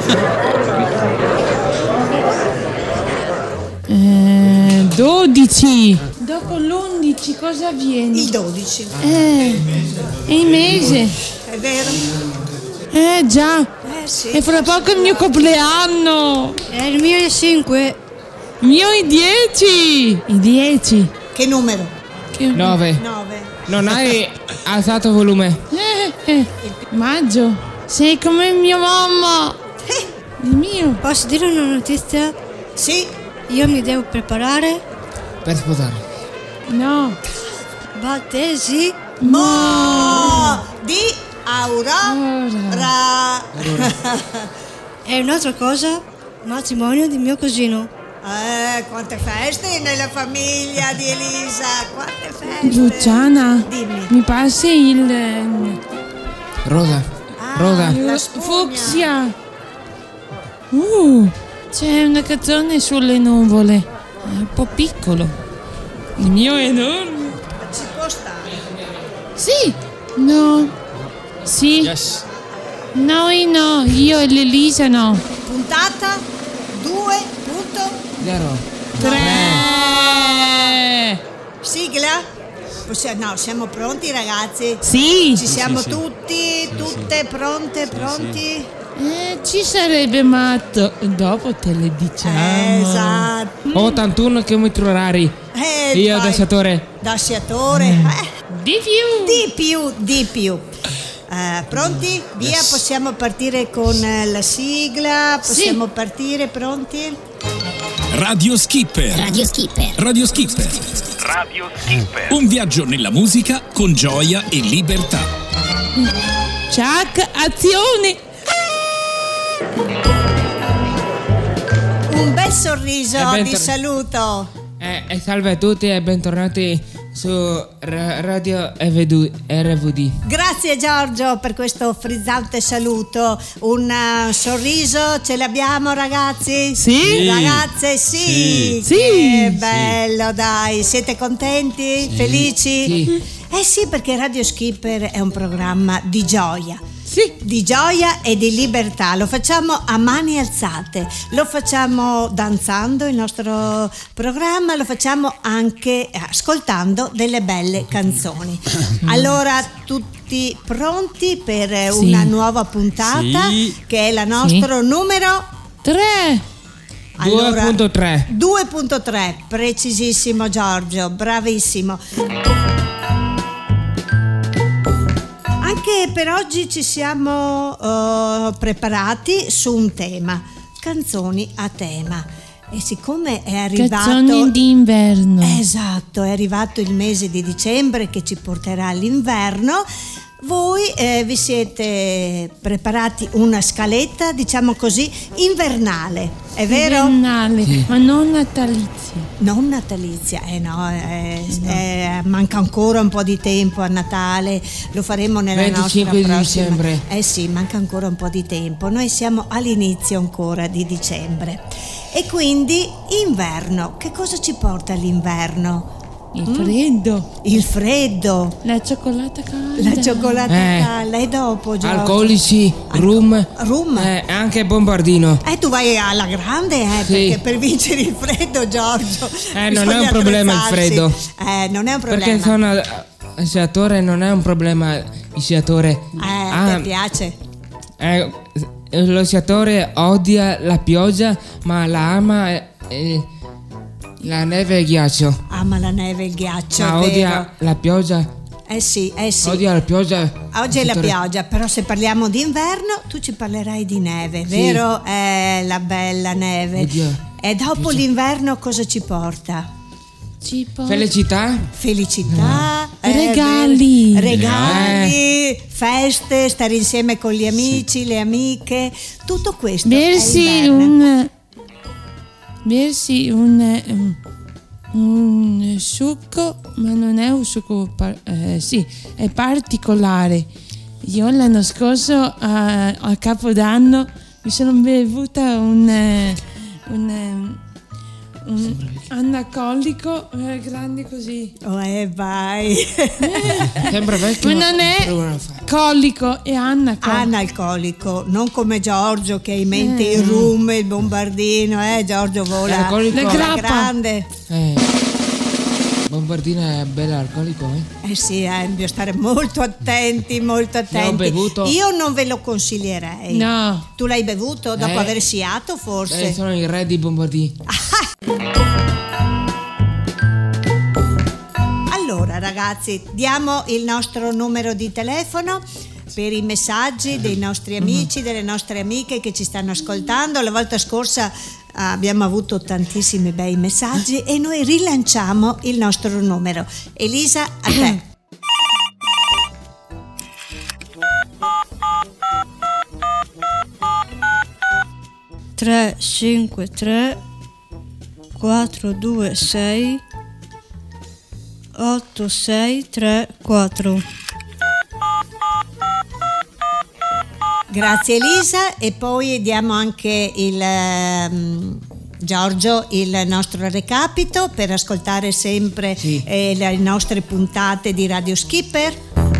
12. Dopo l'11 cosa viene? Il 12. È il mese. È vero? Già. Sì. E fra poco è il mio compleanno. Il mio è 5. Il mio è 10. I 10. Che numero? 9. 9. Non hai alzato il volume. Maggio. Sei come mia mamma. Il mio. Posso dire una notizia? Sì. Io mi devo preparare. Per sposare. No. Battesi. Di Aurora. E un'altra cosa, matrimonio di mio cugino. Quante feste nella famiglia di Elisa. Quante feste. Luciana. Dimmi. Mi passi il Rosa. Rosa. La spugna. fucsia. C'è una canzone sulle nuvole. È un po' piccolo. Il mio è enorme. Ci può stare. Sì. No. Sì. Yes. Noi no. Io e l'Elisa no. Puntata 0. 3. Sigla? No, siamo pronti ragazzi? Sì. Ci siamo tutti, tutte pronte, pronti? Ci sarebbe dopo te le diciamo. Esatto. 81 km orari. Io da Siatore. Da Siatore. Di più. Di più. Pronti? Via, Yes. possiamo partire con la sigla. Possiamo partire, pronti? Radio Skipper. Un viaggio nella musica con gioia e libertà. Ciak, azione. Un bel sorriso E di saluto. Salve a tutti e bentornati su Radio RVD. Grazie Giorgio per questo frizzante saluto. Un sorriso ce l'abbiamo ragazzi? Sì. Ragazze sì. Sì. Che bello, dai. Siete contenti? Felici? Sì. Sì, perché Radio Skipper è un programma di gioia. Sì. Di gioia e di libertà. Lo facciamo a mani alzate, lo facciamo danzando il nostro programma, lo facciamo anche ascoltando delle belle canzoni. Allora, tutti pronti per una nuova puntata che è la nostro numero 3. allora, 2.3. 2.3, precisissimo Giorgio, bravissimo. Anche per oggi ci siamo preparati su un tema, canzoni a tema. E siccome è arrivato Canzoni d'inverno. Esatto, è arrivato il mese di dicembre che ci porterà all'inverno, voi vi siete preparati una scaletta, diciamo così, invernale, è vero? Invernale, ma non natalizia. Non natalizia, manca ancora un po' di tempo a Natale, lo faremo nella 25 nostra di prossima. dicembre. Sì, manca ancora un po' di tempo, noi siamo all'inizio ancora di dicembre e quindi inverno, che cosa ci porta l'inverno? Il freddo. Il freddo, La cioccolata calda. la cioccolata calda e dopo Giorgio? Alcolici, rum. Anche bombardino. Tu vai alla grande Sì. perché per vincere il freddo Giorgio non è bisogna un problema il attrezzarsi. freddo. Non è un problema. Perché sono sciatore, non è un problema il sciatore. Ti piace? Lo sciatore odia la pioggia, ma la ama la neve e il ghiaccio. Ama la neve e il ghiaccio, Ma è odia vero. la pioggia. Sì. Odia la pioggia. Oggi è la pioggia, però se parliamo di inverno tu ci parlerai di neve, vero? La bella neve. Oddio. E dopo l'inverno cosa ci porta? Felicità. Felicità, Regali. regali, feste, stare insieme con gli amici, le amiche, tutto questo è inverno. Bersi un succo, ma non è un succo, è particolare. Io l'anno scorso a Capodanno mi sono bevuta Anna Collico, grande così. Vai. Sembra vecchio. Ma non è Collico, è Anna Collico. Analcolico, non come Giorgio che ha in mente il rum, il bombardino, Giorgio vola Alcolico. La alla grappa. grande. Bombardino è bello alcolico, Sì, bisogna stare molto attenti, molto attenti. ho bevuto. Io non ve lo consiglierei. No. Tu l'hai bevuto dopo aver siato, forse? Sono il re di bombardini. Allora ragazzi, diamo il nostro numero di telefono per i messaggi dei nostri amici, delle nostre amiche che ci stanno ascoltando. La volta scorsa abbiamo avuto tantissimi bei messaggi e noi rilanciamo il nostro numero. Elisa, a te. Tre, 5, 3, 4, 2, 6, 8, 6, 3, 4. Grazie Elisa, e poi diamo anche Giorgio il nostro recapito per ascoltare sempre le nostre puntate di Radio Skipper.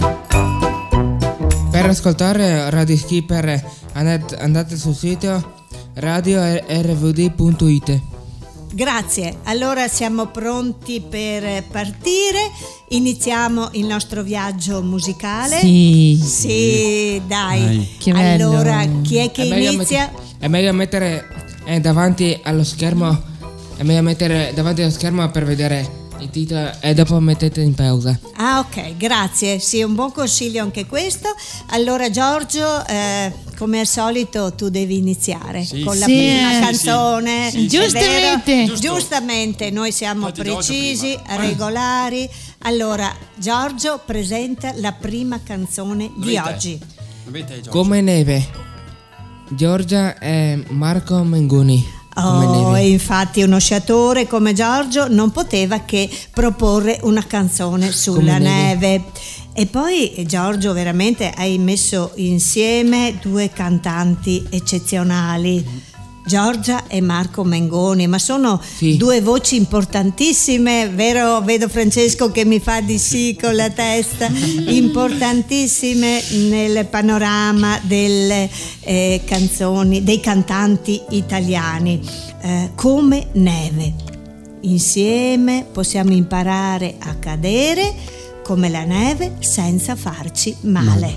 Per ascoltare Radio Skipper andate sul sito radiorvd.it. Grazie, allora siamo pronti per partire, iniziamo il nostro viaggio musicale. Sì. Dai. Che bello. Allora, chi è che inizia? È meglio mettere davanti allo schermo. È meglio mettere davanti allo schermo per vedere il titolo e dopo mettete in pausa. Ah, ok, grazie. Sì, un buon consiglio anche questo. Allora Giorgio, come al solito tu devi iniziare con la prima canzone. Sì. Giustamente. Giustamente, noi siamo precisi, regolari. Allora Giorgio presenta la prima canzone di oggi. Come neve. Giorgia e Marco Mengoni. E infatti uno sciatore come Giorgio non poteva che proporre una canzone sulla neve. E poi Giorgio, veramente hai messo insieme due cantanti eccezionali, Giorgia e Marco Mengoni, ma sono due voci importantissime, vero? Vedo Francesco che mi fa di sì con la testa, importantissime nel panorama delle canzoni, dei cantanti italiani. Come neve, insieme possiamo imparare a cadere come la neve senza farci male.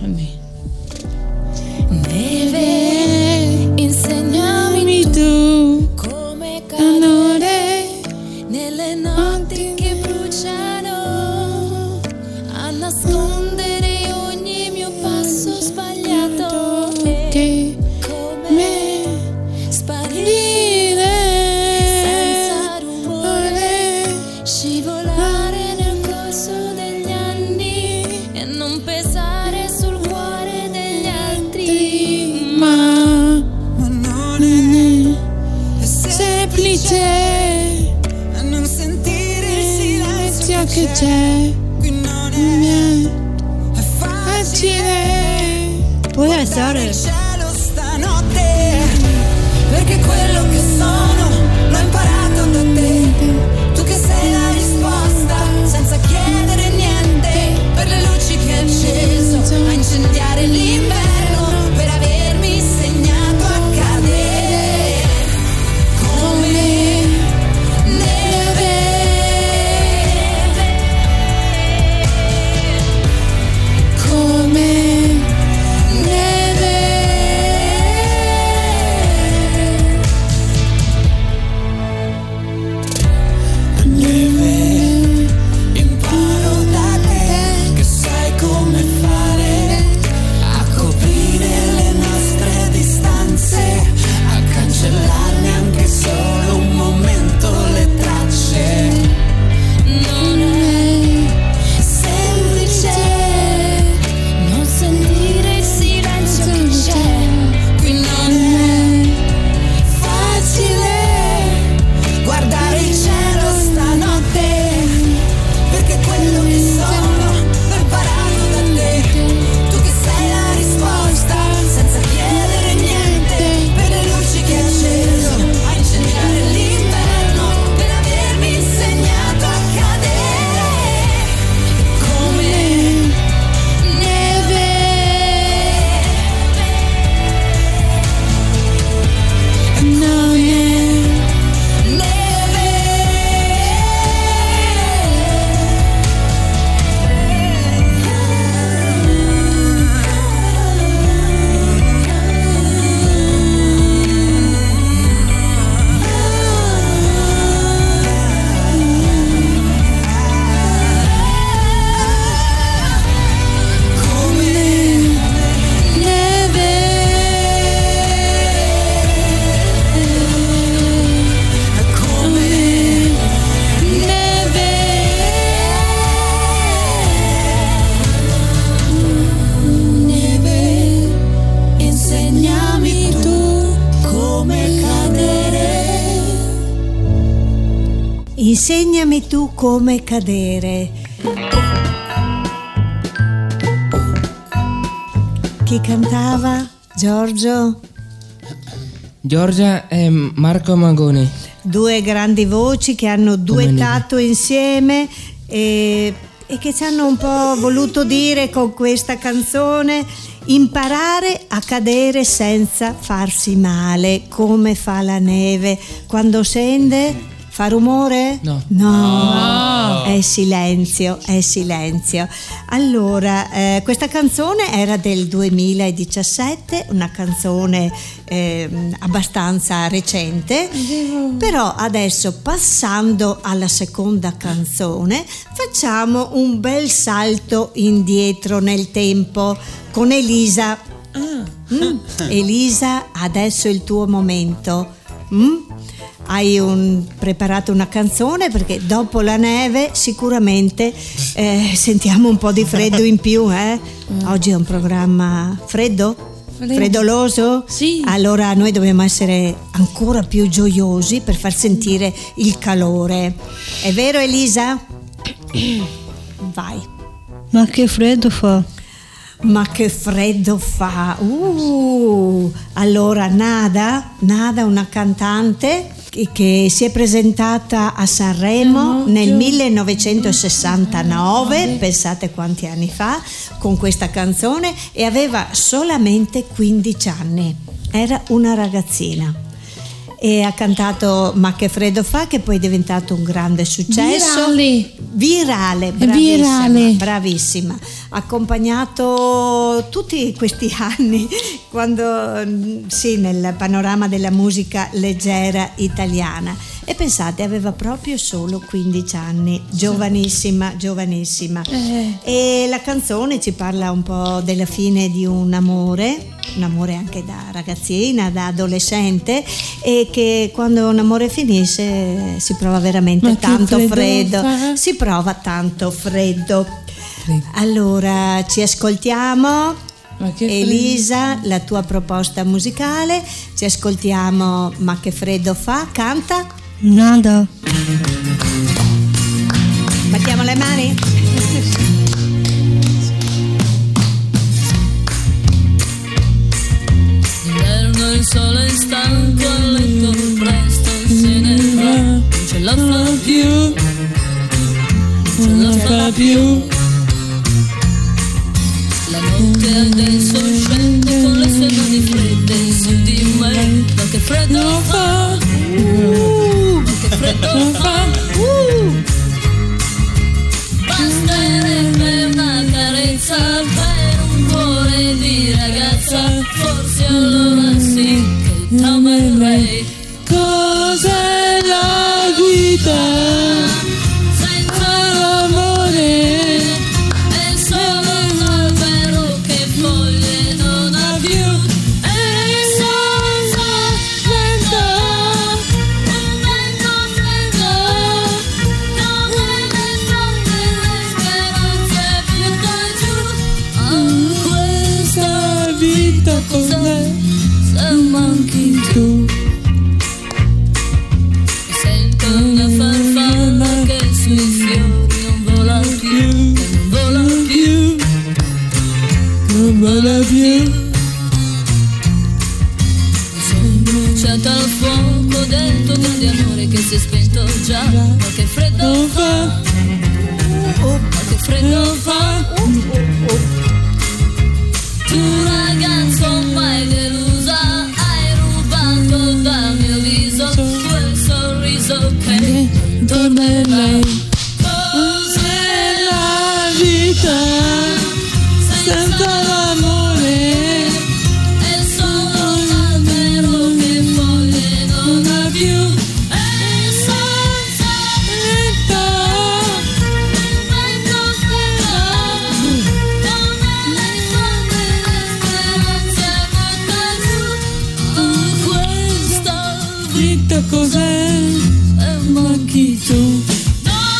Neve, insegnami tu come cadere nelle notti che bruciano, a nascondere ogni mio passo sbagliato e come sparire senza rumore, scivolare nel corso degli anni e non pesare sul cuore degli altri. Ma non è semplice A non sentire il silenzio che c'è. qui non è Facile. Puoi alzare? il cielo stanotte, perché quello che sono l'ho imparato da te. Tu che sei la risposta senza chiedere niente, per le luci che hai acceso a incendiare l'inverno, per avermi insegnato a cadere come neve. Come neve. Imparo da te che sai come fare a Insegnami tu come cadere. Chi cantava? Giorgia e Marco Mangoni. Due grandi voci che hanno duettato insieme e che ci hanno un po' voluto dire con questa canzone: imparare a cadere senza farsi male, come fa la neve quando scende. Fa rumore? No. È silenzio. Allora, questa canzone era del 2017, una canzone abbastanza recente, però adesso, passando alla seconda canzone, facciamo un bel salto indietro nel tempo con Elisa. Elisa, adesso è il tuo momento. Hai preparato una canzone, perché dopo la neve sicuramente sentiamo un po' di freddo in più, eh? Oggi è un programma freddoloso? Sì. Allora noi dobbiamo essere ancora più gioiosi per far sentire il calore. È vero, Elisa? Vai. Ma che freddo fa. Allora Nada, una cantante che si è presentata a Sanremo nel 1969, pensate quanti anni fa, con questa canzone, e aveva solamente 15 anni, era una ragazzina. E ha cantato Ma che freddo fa, che poi è diventato un grande successo. Virale, bravissima. Ha accompagnato tutti questi anni nel panorama della musica leggera italiana. E pensate, aveva proprio solo 15 anni, giovanissima. E la canzone ci parla un po' della fine di un amore anche da ragazzina, da adolescente, e che quando un amore finisce si prova veramente tanto freddo. Si prova tanto freddo. Allora ci ascoltiamo, Elisa, la tua proposta musicale. Ci ascoltiamo Ma che freddo fa. Canta Nada. Battiamo le mani. L'inverno il sole è stanco, a letto presto se ne va, non ce la fa più. La notte adesso scende con le sue mani fredde su di me. Ma che freddo fa, che freddo fa. Basterebbe una carezza per un cuore di ragazza, forse allora sì che t'amerei. Cos'è la vita senza l'amore? È solo un albero che foglie non ha più. E senza vento, un vento freddo, come le fronde le speranze più da giù. Questa vita cos'è se manchi tu? Una farfalla che sui fiori non vola più. Mi sono bruciata al fuoco del tuo grande amore che si è spento già. Ma che freddo fa, ma che freddo fa. Tu ragazzo mai delusa, hai rubato dal mio viso quel sorriso che torna in lei. Cos'è la vita senza l'amore? È solo un albero che foglie non ha più. E senza vento, un vento freddo, come le fronde le speranze butta giù. Questa vita cos'è? manchi tu. No,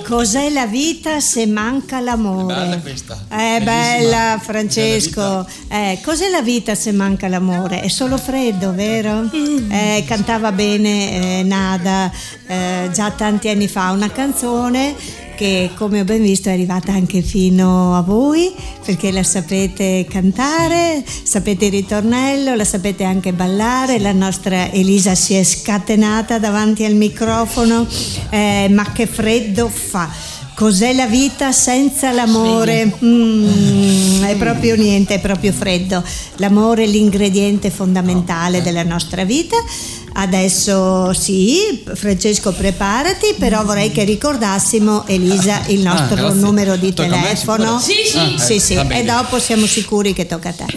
Cos'è la vita se manca l'amore? È bella questa. È bella, Francesco. Cos'è la vita se manca l'amore? È solo freddo, vero? Cantava bene Nada già tanti anni fa una canzone che, come ho ben visto, è arrivata anche fino a voi, perché la sapete cantare, sapete il ritornello, la sapete anche ballare. La nostra Elisa si è scatenata davanti al microfono, ma che freddo fa. Cos'è la vita senza l'amore? È proprio niente, è proprio freddo. L'amore è l'ingrediente fondamentale della nostra vita. Adesso sì, Francesco, preparati, però vorrei che ricordassimo, Elisa, il nostro numero di Tocca a me, telefono. sicuro? Sì, va bene. e dopo siamo sicuri che tocca a te.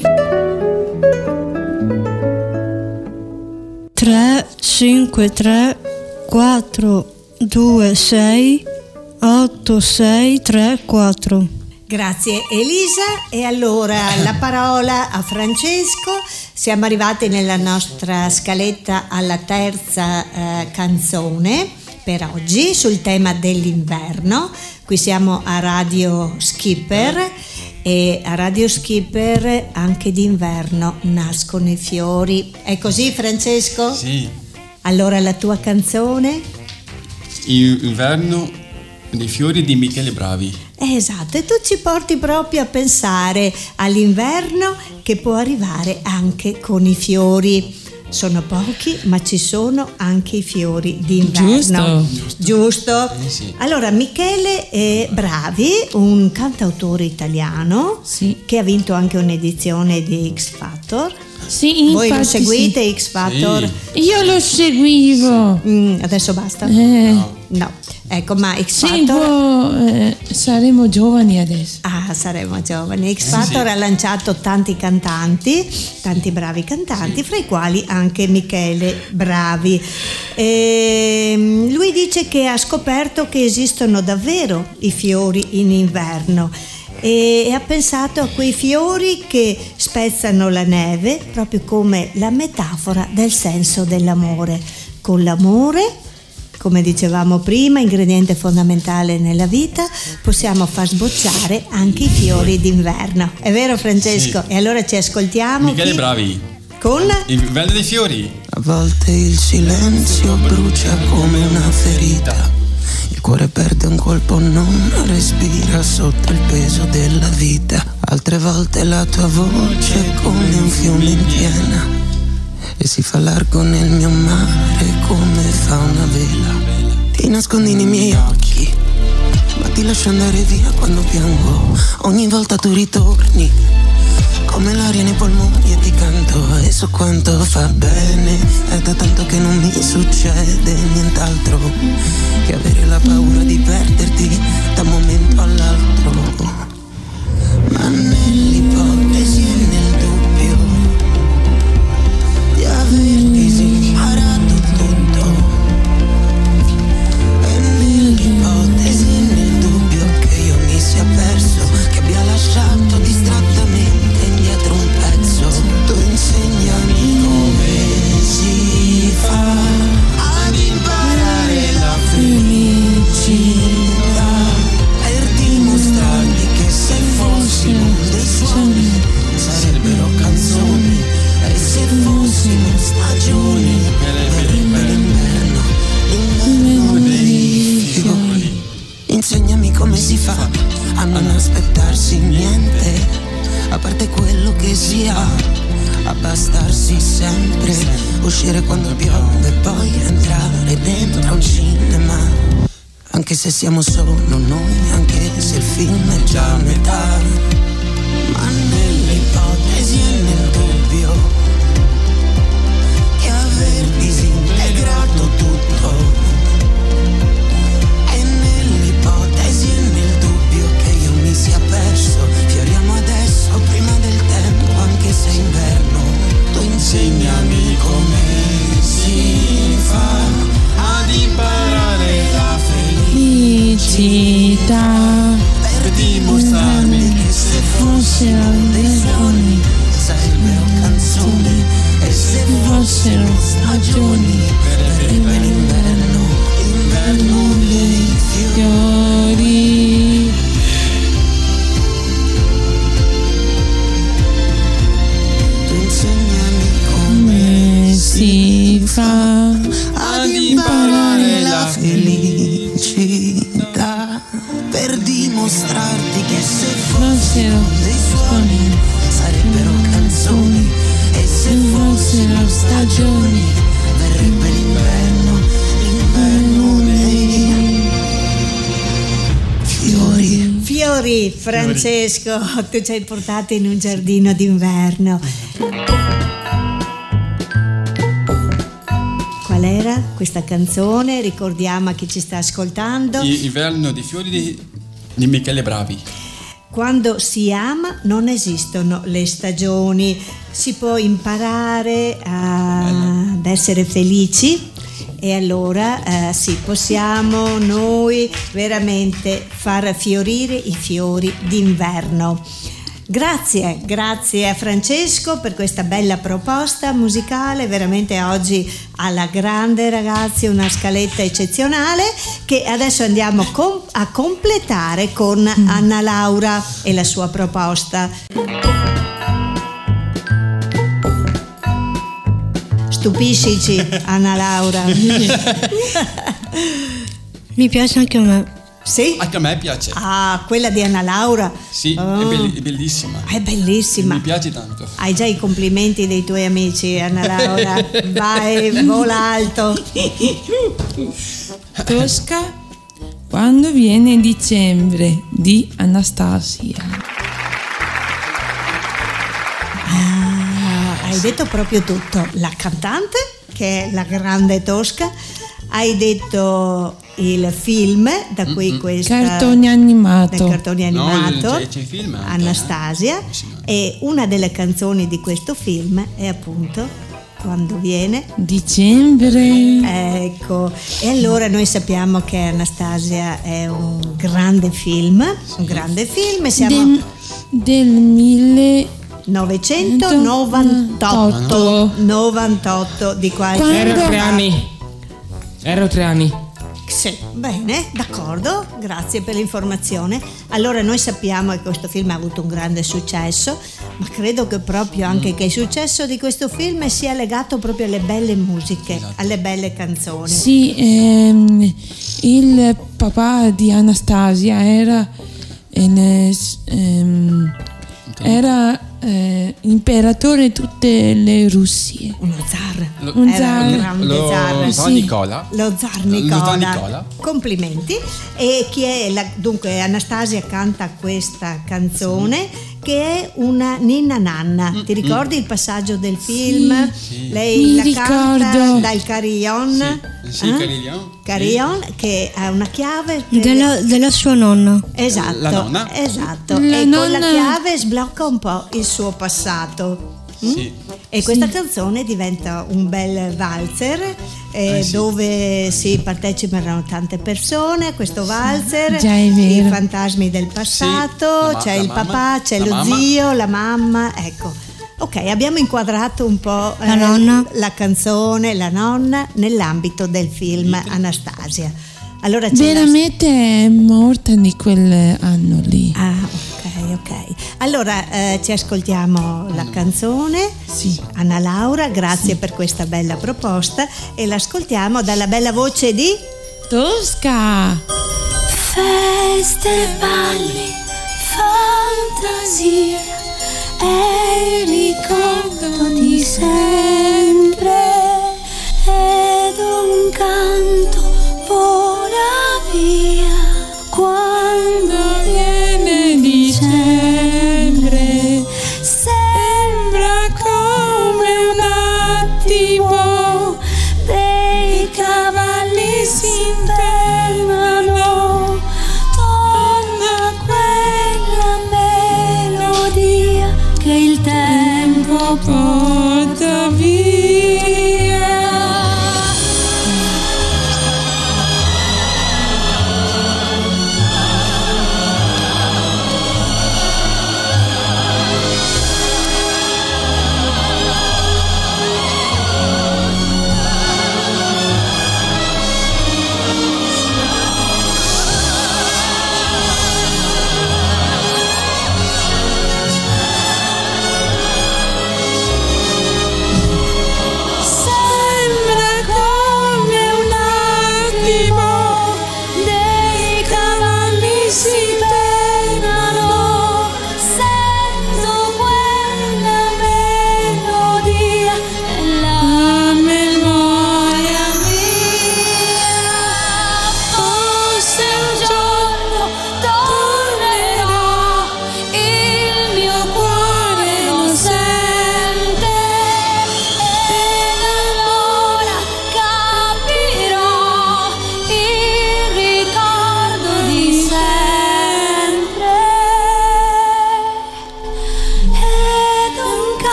3 5 3 4 2 6 8 6 3 4. Grazie Elisa, e allora la parola a Francesco. Siamo arrivati nella nostra scaletta alla terza canzone per oggi sul tema dell'inverno. Qui siamo a Radio Skipper, e a Radio Skipper anche d'inverno nascono i fiori. È così, Francesco? Sì. Allora la tua canzone? Inverno dei fiori di Michele Bravi. Esatto, e tu ci porti proprio a pensare all'inverno che può arrivare anche con i fiori. Sono pochi, ma ci sono anche i fiori d'inverno. Giusto? Sì. Allora, Michele Bravi, un cantautore italiano, Sì. che ha vinto anche un'edizione di X Factor. Sì, Voi lo infatti seguite X Factor? Sì. Io lo seguivo. Adesso basta? No. Ecco, ma X Sì, Factor... saremo giovani adesso. Ah, saremo giovani. X Factor ha lanciato tanti cantanti, tanti bravi cantanti, fra i quali anche Michele Bravi. Lui dice che ha scoperto che esistono davvero i fiori in inverno e ha pensato a quei fiori che spezzano la neve, proprio come la metafora del senso dell'amore. Con l'amore, come dicevamo prima, ingrediente fondamentale nella vita, possiamo far sbocciare anche i fiori d'inverno. È vero, Francesco? Sì. E allora ci ascoltiamo. Michele chi? Bravi. Con? Il verde dei fiori. A volte il silenzio brucia come una ferita. Il cuore perde un colpo, non respira sotto il peso della vita. Altre volte la tua voce è come un fiume in piena e si fa largo nel mio mare come fa una vela. Ti nascondi nei miei occhi, ma ti lascio andare via quando piango. Ogni volta tu ritorni come l'aria nei polmoni e ti canto, e so quanto fa bene. È da tanto che non mi succede nient'altro che avere la paura di perderti da un momento all'altro. Ma nell'ipotesi e nel dubbio di aver disimparato tutto, e nell'ipotesi e nel dubbio che io mi sia perso, che abbia lasciato distrattamente indietro un pezzo, tu insegnami come si fa ad imparare la felicità, per dimostrarmi che se fossimo dei suoni sarebbero canzoni, e se fossimo stagioni per l'inverno, l'inverno dei fiori. Insegnami come si fa a non aspettarsi niente, a parte quello che si ha, abbastarsi sempre, uscire quando piove e poi entrare dentro un cinema, anche se siamo solo noi, anche se il film è già a metà. Ma nell'ipotesi e nel dubbio di aver disintegrato tutto, e nell'ipotesi e nel dubbio che io mi sia perso, fioriamo adesso prima del tempo, anche se è inverno. Tu insegnami come si fa ad imparare la Felicità, per dimostrarmi che se fossero dei suoni sarebbero canzoni, e se fossero stagioni per l'inverno, l'inverno dei fiori. fa ad imparare la felicità, per dimostrarti che se fossero dei suoni sarebbero canzoni, e se fossero stagioni verrebbe l'inverno, l'inverno dei fiori. Fiori, Francesco, tu ci hai portato in un giardino d'inverno. Qual era questa canzone? Ricordiamo a chi ci sta ascoltando. Inverno di fiori di Michele Bravi. Quando si ama non esistono le stagioni, si può imparare ad essere felici, e allora sì, possiamo noi veramente far fiorire i fiori d'inverno. Grazie a Francesco per questa bella proposta musicale, veramente oggi alla grande, ragazzi, una scaletta eccezionale che adesso andiamo a completare con Anna Laura e la sua proposta. Stupiscici, Anna Laura. Mi piace anche a me. Sì? Anche a me piace. Ah, quella di Anna Laura. Sì, Oh. è bellissima. È bellissima. Mi piace tanto. Hai già i complimenti dei tuoi amici, Anna Laura. Vai, vola alto. Tosca quando viene dicembre di Anastasia. Hai detto proprio tutto. La cantante, che è la grande Tosca. Hai detto il film da cui questa Cartone animato. del cartone animato, c'è il film anche, Anastasia, e una delle canzoni di questo film è appunto Quando viene Dicembre. Ecco, e allora noi sappiamo che Anastasia è un grande film, siamo Del 1998 di qualche Quando- Ero 3 anni. Sì, bene, d'accordo, grazie per l'informazione. Allora noi sappiamo che questo film ha avuto un grande successo, ma credo che proprio anche che il successo di questo film sia legato proprio alle belle musiche, alle belle canzoni. Sì, il papà di Anastasia era imperatore di tutte le Russie. Uno zar. Un Era un zar. grande zar. Zar Sì. Nicola. Lo zar Nicola. Nicola. Complimenti. E chi è dunque Anastasia canta questa canzone che è una ninna nanna. Ti ricordi il passaggio del film? Sì. Lei Mi la canta ricordo. dal carillon. Sì, Carillon. Carillon, che ha una chiave Della sua nonna. esatto, La nonna. esatto. La E con la nonna- chiave sblocca un po' il suo passato. Sì. E questa canzone diventa un bel valzer Sì. dove partecipano tante persone. Questo valzer, Già è vero. i fantasmi del passato, Sì, c'è la il mamma, papà, c'è la lo mamma. zio, la mamma, ecco. Ok, abbiamo inquadrato un po' La nonna. la canzone, la nonna nell'ambito del film Anastasia. Allora c'è Veramente è morta di quell'anno lì. ok. Allora ci ascoltiamo la canzone. Sì. Anna Laura, grazie per questa bella proposta e l'ascoltiamo dalla bella voce di Tosca. Feste, balli, fantasia e ricordo di sempre ed un canto vola via quando viene dicembre. Sembra come un attimo dei cavalli si fermano, torna quella melodia che il tempo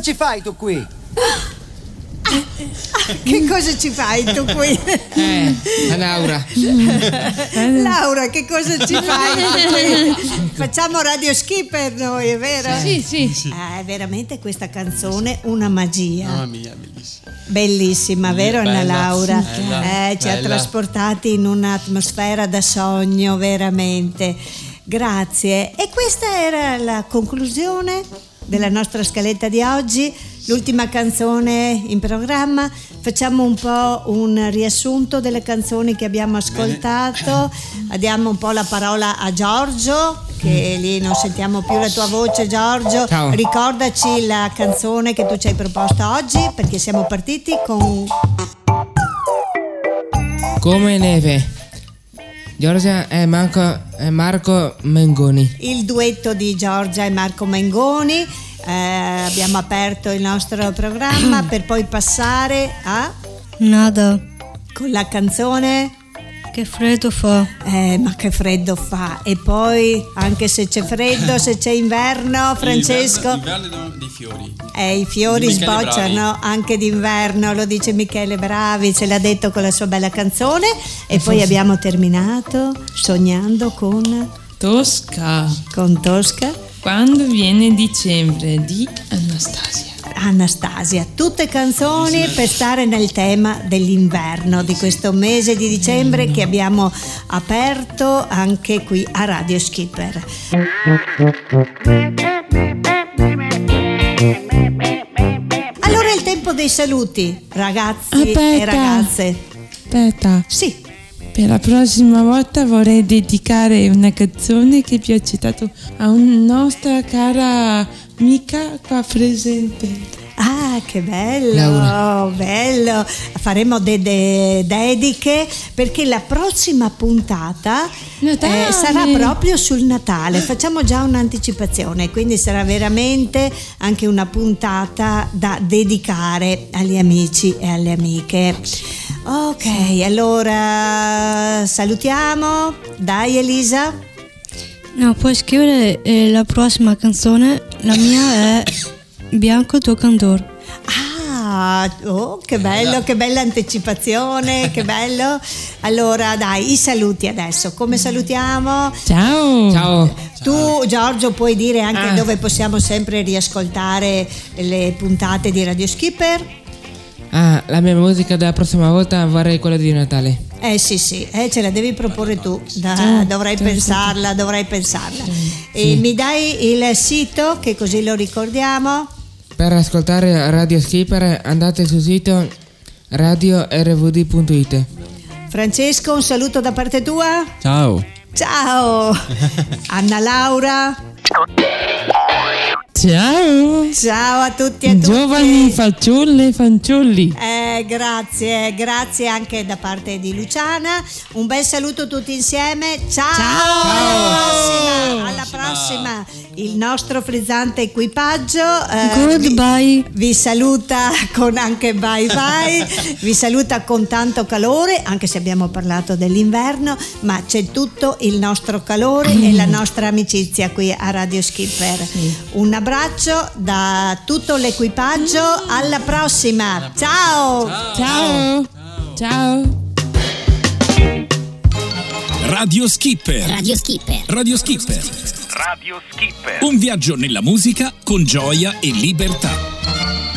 ci fai tu qui? Che cosa ci fai tu qui? La Laura. Laura, che cosa ci fai tu qui? Facciamo Radio Skipper noi, è vero? Sì. È veramente questa canzone una magia. Mamma mia, bellissima. Bellissima, vero Anna Bella, Laura? bella, Ci ha bella. trasportati in un'atmosfera da sogno, veramente. Grazie. E questa era la conclusione della nostra scaletta di oggi, l'ultima canzone in programma. Facciamo un po' un riassunto delle canzoni che abbiamo ascoltato. Diamo un po' la parola a Giorgio, che lì non sentiamo più la tua voce. Giorgio, Ciao. ricordaci la canzone che tu ci hai proposto oggi, perché siamo partiti con Come neve. Giorgia e Marco Mengoni. il duetto di Giorgia e Marco Mengoni. Abbiamo aperto il nostro programma per poi passare a Nada. con la canzone Che freddo fa. ma che freddo fa. E poi anche se c'è freddo, se c'è inverno, Francesco, Inverno dei fiori. i fiori Di Michele sbocciano anche d'inverno, lo dice Michele Bravi, ce l'ha detto con la sua bella canzone. E poi abbiamo terminato sognando con Tosca. Tosca. Quando viene dicembre di Anastasia. Tutte canzoni per stare nel tema dell'inverno di questo mese di dicembre che abbiamo aperto anche qui a Radio Skipper. Allora è il tempo dei saluti, ragazzi e ragazze. Aspetta. Sì. Per la prossima volta vorrei dedicare una canzone che piace tanto a una nostra cara amica qua presente. Ah, che bello, Laura. bello. Faremo dediche perché la prossima puntata Natale. sarà proprio sul Natale. Facciamo già un'anticipazione, quindi sarà veramente anche una puntata da dedicare agli amici e alle amiche. Ok, allora salutiamo. Dai Elisa. No, puoi scrivere la prossima canzone. La mia è Bianco Tocandor. Che bello, che bella anticipazione, che bello. Allora dai, i saluti adesso. Come salutiamo? Ciao. Tu Giorgio puoi dire anche dove possiamo sempre riascoltare le puntate di Radio Skipper? La mia musica della prossima volta vorrei quella di Natale. Sì, ce la devi proporre tu. Dovrai pensarla. E mi dai il sito, che così lo ricordiamo? Per ascoltare Radio Skipper andate sul sito radiorvd.it. Francesco, un saluto da parte tua. Ciao. Ciao. Anna Laura. Ciao a tutti e a tutti. Giovani fanciulle e fanciulli. Grazie anche da parte di Luciana. Un bel saluto tutti insieme. Ciao. Alla prossima. Il nostro frizzante equipaggio Goodbye. vi saluta con anche bye bye. Vi saluta con tanto calore, anche se abbiamo parlato dell'inverno, ma c'è tutto il nostro calore e la nostra amicizia qui a Radio Skipper. Un abbraccio da tutto l'equipaggio. Alla prossima. Ciao. Radio Skipper. Radio Skipper. Radio Skipper. Un viaggio nella musica con gioia e libertà.